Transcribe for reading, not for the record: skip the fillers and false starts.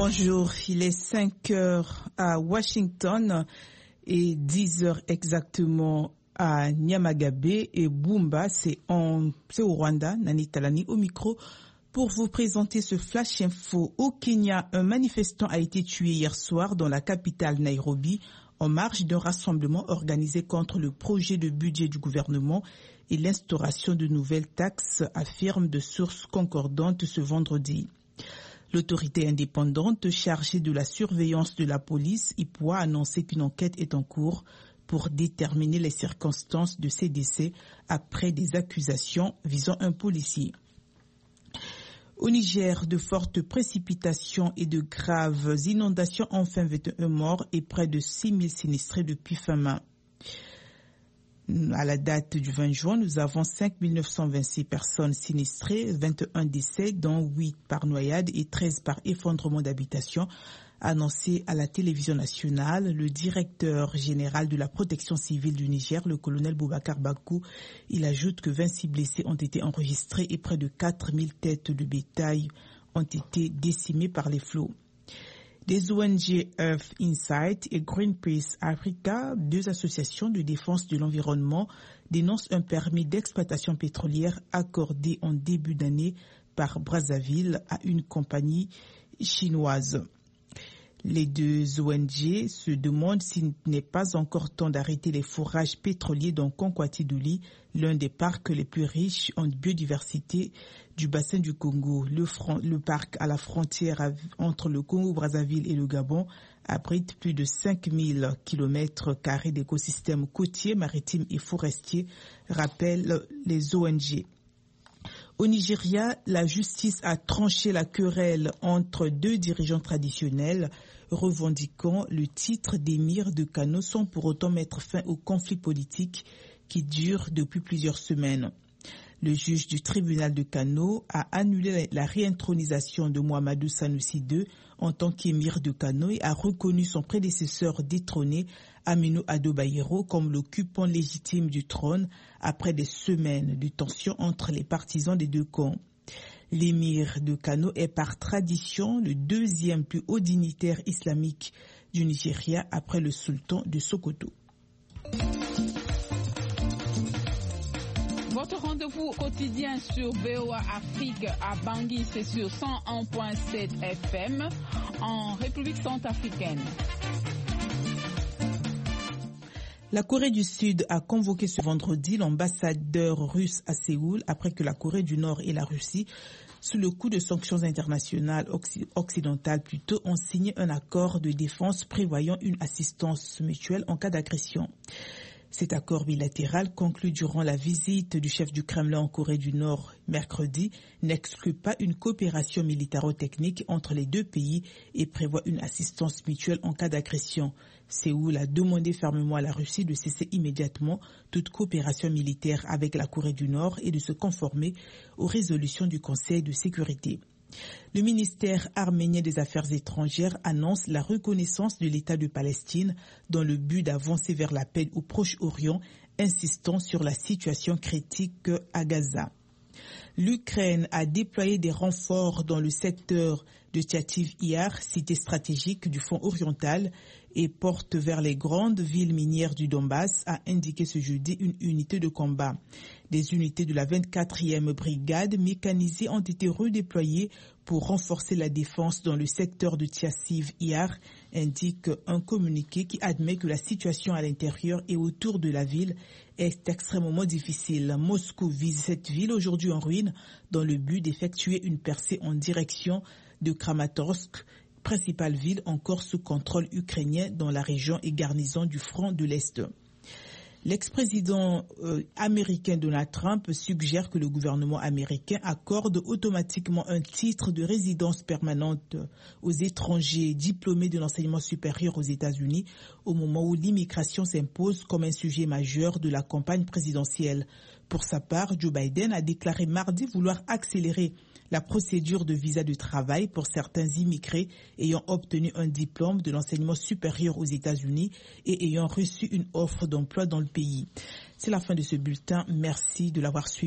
Bonjour, il est 5 heures à Washington et 10 heures exactement à Nyamagabe et Bumba, c'est au Rwanda. Nani Talani au micro pour vous présenter ce flash info. Au Kenya, un manifestant a été tué hier soir dans la capitale Nairobi en marge d'un rassemblement organisé contre le projet de budget du gouvernement et l'instauration de nouvelles taxes, affirment de sources concordantes ce vendredi. L'autorité indépendante chargée de la surveillance de la police, IPOA, a annoncé qu'une enquête est en cours pour déterminer les circonstances de ces décès après des accusations visant un policier. Au Niger, de fortes précipitations et de graves inondations ont fait 21 morts et près de 6 000 sinistrés depuis fin mai. À la date du 20 juin, nous avons 5 926 personnes sinistrées, 21 décès, dont 8 par noyade et 13 par effondrement d'habitation, annoncé à la télévision nationale le directeur général de la protection civile du Niger, le colonel Boubacar Bakou. Il ajoute que 26 blessés ont été enregistrés et près de 4 000 têtes de bétail ont été décimées par les flots. Des ONG Earth Insight et Greenpeace Africa, deux associations de défense de l'environnement, dénoncent un permis d'exploitation pétrolière accordé en début d'année par Brazzaville à une compagnie chinoise. Les deux ONG se demandent s'il n'est pas encore temps d'arrêter les forages pétroliers dans Konkwati-Douli, l'un des parcs les plus riches en biodiversité du bassin du Congo. Le parc à la frontière entre le Congo-Brazzaville et le Gabon abrite plus de 5000 km² d'écosystèmes côtiers, maritimes et forestiers, rappellent les ONG. Au Nigeria, la justice a tranché la querelle entre deux dirigeants traditionnels revendiquant le titre d'émir de Kano sans pour autant mettre fin au conflit politique qui dure depuis plusieurs semaines. Le juge du tribunal de Kano a annulé la réintronisation de Mohamedou Sanusi II en tant qu'émir de Kano et a reconnu son prédécesseur détrôné, Aminou Ado Bayero, comme l'occupant légitime du trône après des semaines de tensions entre les partisans des deux camps. L'émir de Kano est par tradition le deuxième plus haut dignitaire islamique du Nigeria après le sultan de Sokoto. Votre rendez-vous quotidien sur VOA Afrique à Bangui, c'est sur 101.7 FM en République centrafricaine. La Corée du Sud a convoqué ce vendredi l'ambassadeur russe à Séoul après que la Corée du Nord et la Russie, sous le coup de sanctions internationales occidentales plutôt, ont signé un accord de défense prévoyant une assistance mutuelle en cas d'agression. Cet accord bilatéral, conclu durant la visite du chef du Kremlin en Corée du Nord mercredi, n'exclut pas une coopération militaro-technique entre les deux pays et prévoit une assistance mutuelle en cas d'agression. Séoul a demandé fermement à la Russie de cesser immédiatement toute coopération militaire avec la Corée du Nord et de se conformer aux résolutions du Conseil de sécurité. Le ministère arménien des Affaires étrangères annonce la reconnaissance de l'État de Palestine dans le but d'avancer vers la paix au Proche-Orient, insistant sur la situation critique à Gaza. L'Ukraine a déployé des renforts dans le secteur de Tchativ-Yar, cité stratégique du front oriental, et porte vers les grandes villes minières du Donbass, a indiqué ce jeudi une unité de combat. Des unités de la 24e brigade mécanisée ont été redéployées pour renforcer la défense dans le secteur de Tchativ-Yar, indique un communiqué qui admet que la situation à l'intérieur et autour de la ville est extrêmement difficile. Moscou vise cette ville aujourd'hui en ruine dans le but d'effectuer une percée en direction de Kramatorsk, principale ville encore sous contrôle ukrainien dans la région et garnison du front de l'Est. L'ex-président américain Donald Trump suggère que le gouvernement américain accorde automatiquement un titre de résidence permanente aux étrangers diplômés de l'enseignement supérieur aux États-Unis au moment où l'immigration s'impose comme un sujet majeur de la campagne présidentielle. Pour sa part, Joe Biden a déclaré mardi vouloir accélérer la procédure de visa de travail pour certains immigrés ayant obtenu un diplôme de l'enseignement supérieur aux États-Unis et ayant reçu une offre d'emploi dans le pays. C'est la fin de ce bulletin. Merci de l'avoir suivi.